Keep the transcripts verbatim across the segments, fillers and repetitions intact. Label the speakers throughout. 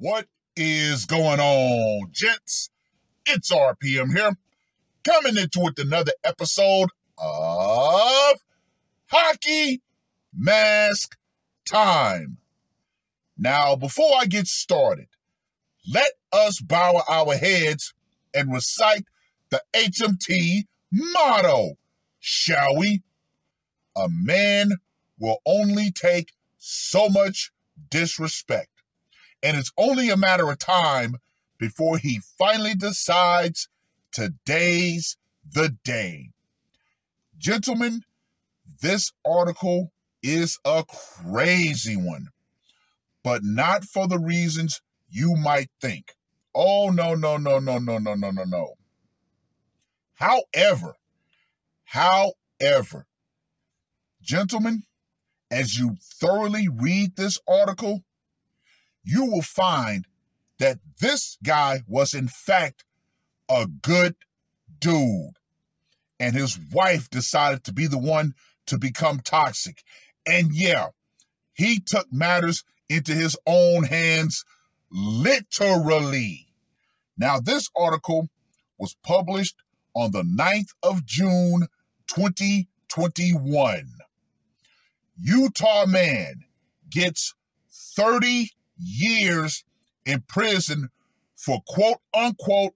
Speaker 1: What is going on, gents? It's R P M here, coming into with another episode of Hockey Mask Time. Now, before I get started, let us bow our heads and recite the H M T motto, shall we? A man will only take so much disrespect, and it's only a matter of time before he finally decides today's the day. Gentlemen, this article is a crazy one, but not for the reasons you might think. Oh, no, no, no, no, no, no, no, no, no. However, however, gentlemen, as you thoroughly read this article, you will find that this guy was in fact a good dude, and his wife decided to be the one to become toxic. And yeah, he took matters into his own hands, literally. Now, this article was published on the ninth of June, twenty twenty-one. Utah man gets thirty years in prison for quote-unquote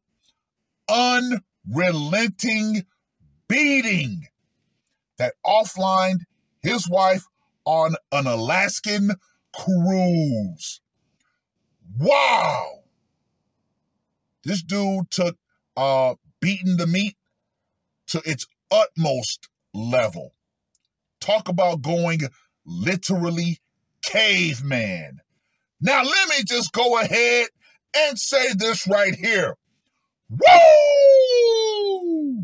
Speaker 1: unrelenting beating that offlined his wife on an Alaskan cruise. Wow! This dude took uh, beating the meat to its utmost level. Talk about going literally caveman. Now, let me just go ahead and say this right here. Woo!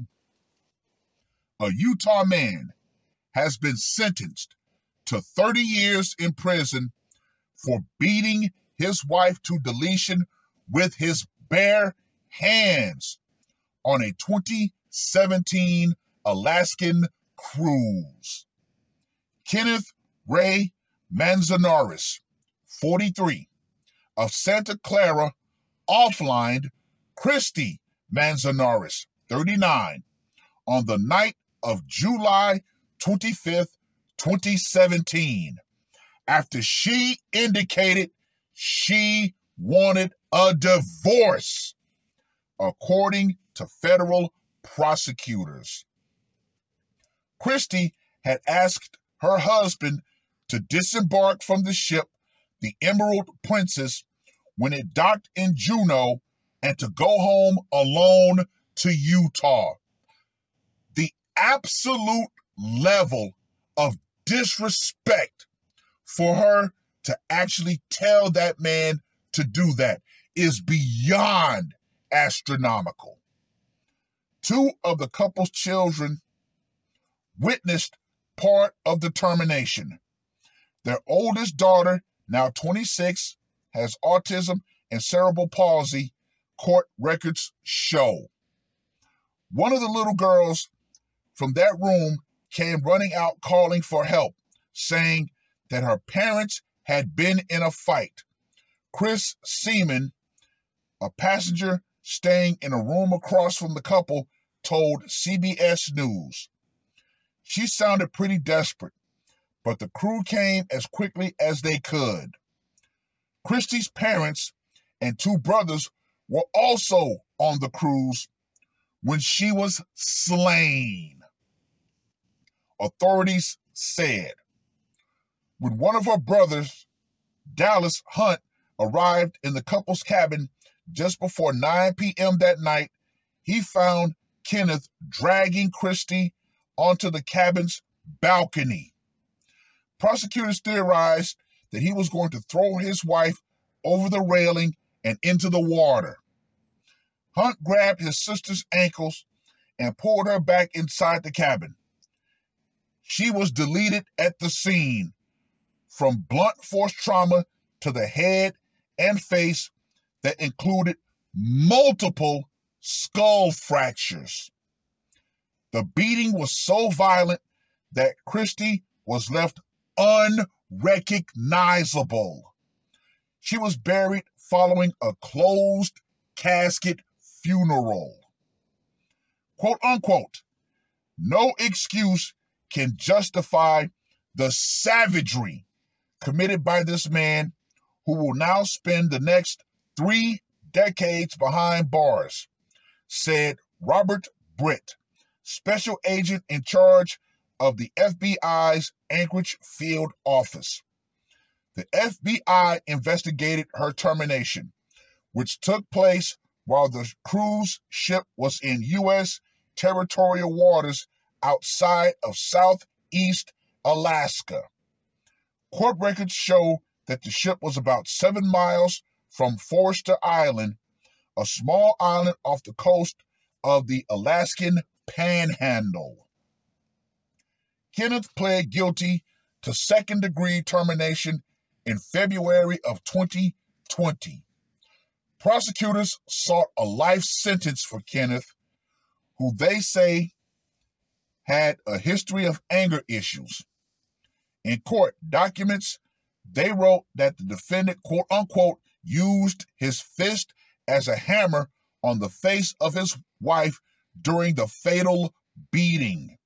Speaker 1: A Utah man has been sentenced to thirty years in prison for beating his wife to deletion with his bare hands on a twenty seventeen Alaskan cruise. Kenneth Ray Manzanares, forty-three, of Santa Clara, offlined Christy Manzanares, thirty-nine, on the night of July twenty-fifth, twenty seventeen, after she indicated she wanted a divorce, according to federal prosecutors. Christy had asked her husband to disembark from the ship, the Emerald Princess, when it docked in Juneau, and to go home alone to Utah. The absolute level of disrespect for her to actually tell that man to do that is beyond astronomical. Two of the couple's children witnessed part of the termination. Their oldest daughter, now twenty-six, has autism and cerebral palsy, court records show. One of the little girls from that room came running out calling for help, saying that her parents had been in a fight. Chris Seaman, a passenger staying in a room across from the couple, told C B S News. She sounded pretty desperate, but the crew came as quickly as they could. Christy's parents and two brothers were also on the cruise when she was slain, authorities said. When one of her brothers, Dallas Hunt, arrived in the couple's cabin just before nine p.m. that night, he found Kenneth dragging Christy onto the cabin's balcony. Prosecutors theorized that he was going to throw his wife over the railing and into the water. Hunt grabbed his sister's ankles and pulled her back inside the cabin. She was deleted at the scene, from blunt force trauma to the head and face that included multiple skull fractures. The beating was so violent that Christy was left unrecognizable. She was buried following a closed casket funeral. Quote unquote, no excuse can justify the savagery committed by this man who will now spend the next three decades behind bars, said Robert Britt, special agent in charge of the F B I's Anchorage Field Office. The F B I investigated her termination, which took place while the cruise ship was in U S territorial waters outside of southeast Alaska. Court records show that the ship was about seven miles from Forster Island, a small island off the coast of the Alaskan Panhandle. Kenneth pled guilty to second-degree termination in February of twenty twenty. Prosecutors sought a life sentence for Kenneth, who they say had a history of anger issues. In court documents, they wrote that the defendant, quote unquote, used his fist as a hammer on the face of his wife during the fatal beating.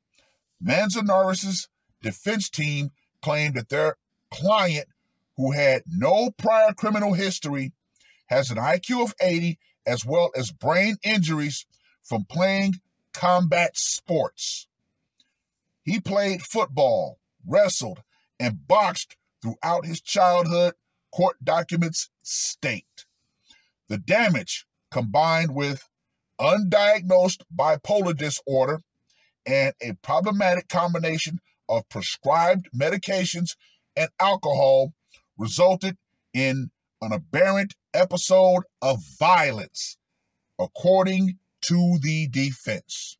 Speaker 1: Manzanares' defense team claimed that their client, who had no prior criminal history, has an I Q of eighty as well as brain injuries from playing combat sports. He played football, wrestled, and boxed throughout his childhood, court documents state. The damage, combined with undiagnosed bipolar disorder and a problematic combination of prescribed medications and alcohol, resulted in an aberrant episode of violence, according to the defense.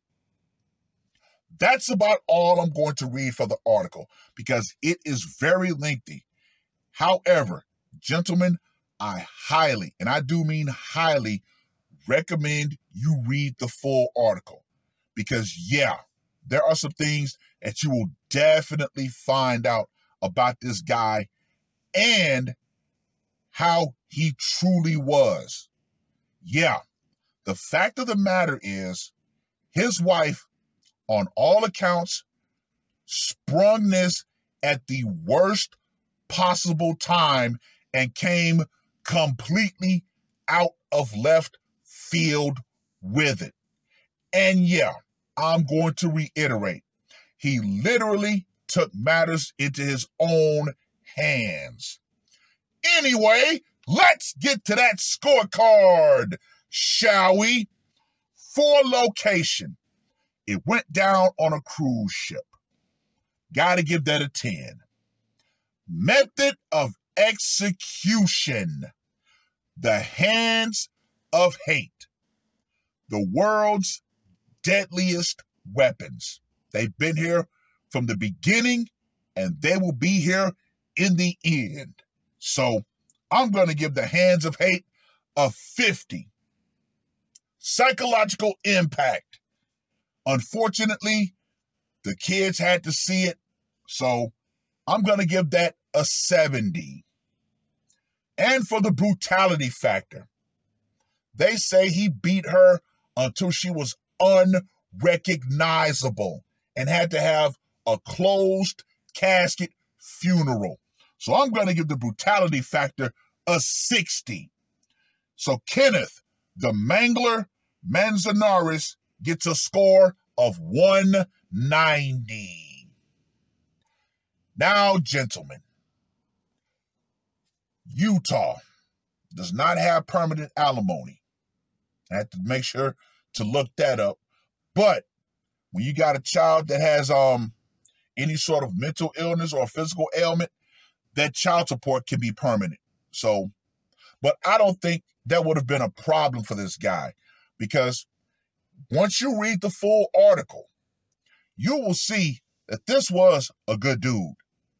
Speaker 1: That's about all I'm going to read for the article because it is very lengthy. However, gentlemen, I highly, and I do mean highly, recommend you read the full article because, yeah, there are some things that you will definitely find out about this guy and how he truly was. Yeah, the fact of the matter is his wife, on all accounts, sprung this at the worst possible time and came completely out of left field with it. And yeah, I'm going to reiterate, he literally took matters into his own hands. Anyway, let's get to that scorecard, shall we? For location, it went down on a cruise ship. Gotta give that a ten. Method of execution, the hands of hate. The world's deadliest weapons. They've been here from the beginning and they will be here in the end. So I'm going to give the hands of hate a fifty. Psychological impact. Unfortunately, the kids had to see it, so I'm going to give that a seventy. And for the brutality factor, they say he beat her until she was unrecognizable and had to have a closed casket funeral. So I'm going to give the brutality factor a sixty. So Kenneth, the Mangler Manzanares, gets a score of one ninety. Now, gentlemen, Utah does not have permanent alimony. I had to make sure to look that up. But when you got a child that has um any sort of mental illness or physical ailment, that child support can be permanent. So, but I don't think that would have been a problem for this guy because once you read the full article, you will see that this was a good dude.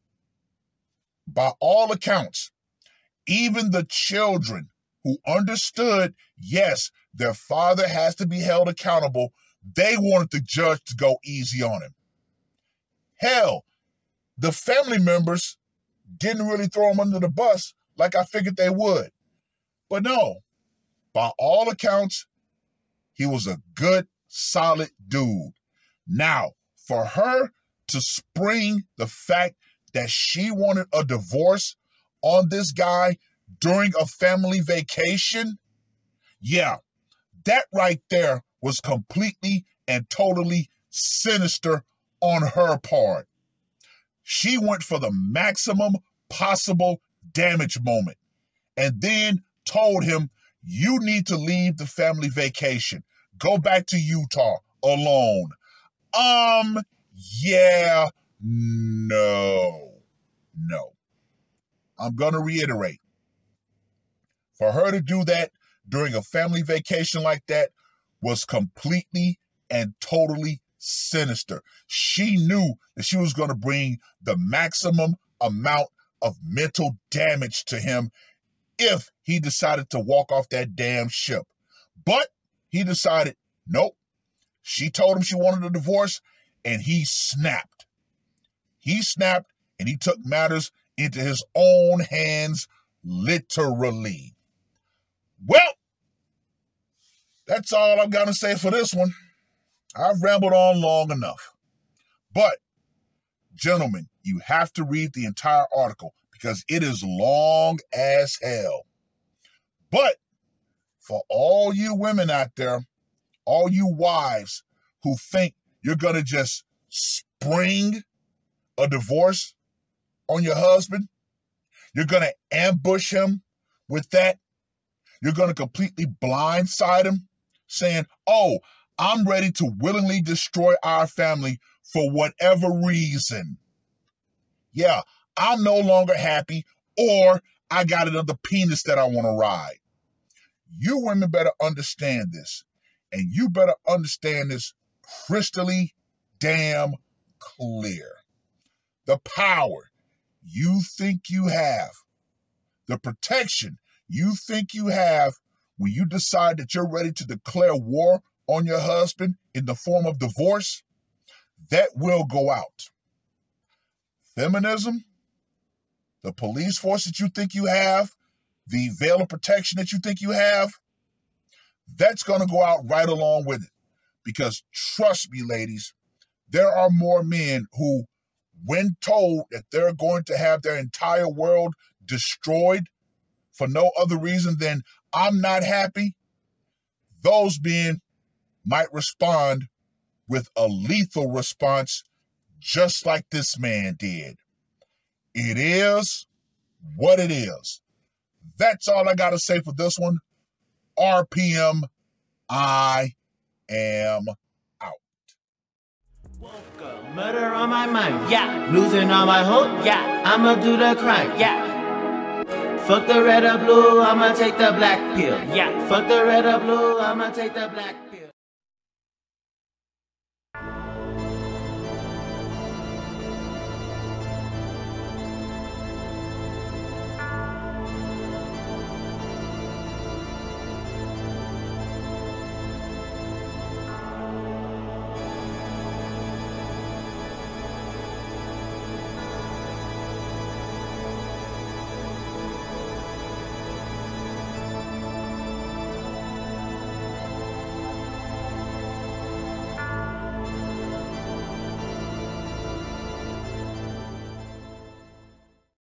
Speaker 1: By all accounts, even the children who understood, yes, their father has to be held accountable, they wanted the judge to go easy on him. Hell, the family members didn't really throw him under the bus like I figured they would. But no, by all accounts, he was a good, solid dude. Now, for her to spring the fact that she wanted a divorce on this guy during a family vacation, yeah, that right there was completely and totally sinister on her part. She went for the maximum possible damage moment and then told him, you need to leave the family vacation. Go back to Utah alone. Um, yeah, no, no. I'm going to reiterate. For her to do that during a family vacation like that was completely and totally sinister. She knew that she was going to bring the maximum amount of mental damage to him if he decided to walk off that damn ship. But he decided, nope. She told him she wanted a divorce, and he snapped. He snapped, and he took matters into his own hands, literally. Well, that's all I'm going to say for this one. I've rambled on long enough. But, gentlemen, you have to read the entire article because it is long as hell. But, for all you women out there, all you wives who think you're going to just spring a divorce on your husband, you're going to ambush him with that, you're going to completely blindside him, saying, oh, I'm ready to willingly destroy our family for whatever reason. Yeah, I'm no longer happy, or I got another penis that I want to ride. You women better understand this, and you better understand this crystally damn clear. The power you think you have, the protection you think you have when you decide that you're ready to declare war on your husband in the form of divorce, that will go out. Feminism, the police force that you think you have, the veil of protection that you think you have, that's going to go out right along with it. Because trust me, ladies, there are more men who, when told that they're going to have their entire world destroyed for no other reason than I'm not happy, those men might respond with a lethal response just like this man did. It is what it is. That's all I got to say for this one. R P M, I am out.
Speaker 2: Woke up, murder on my mind, yeah. Losing all my hope, yeah. I'ma do the crime, yeah. Fuck the red or blue, I'ma take the black pill, yeah. Fuck the red or blue, I'ma take the black pill.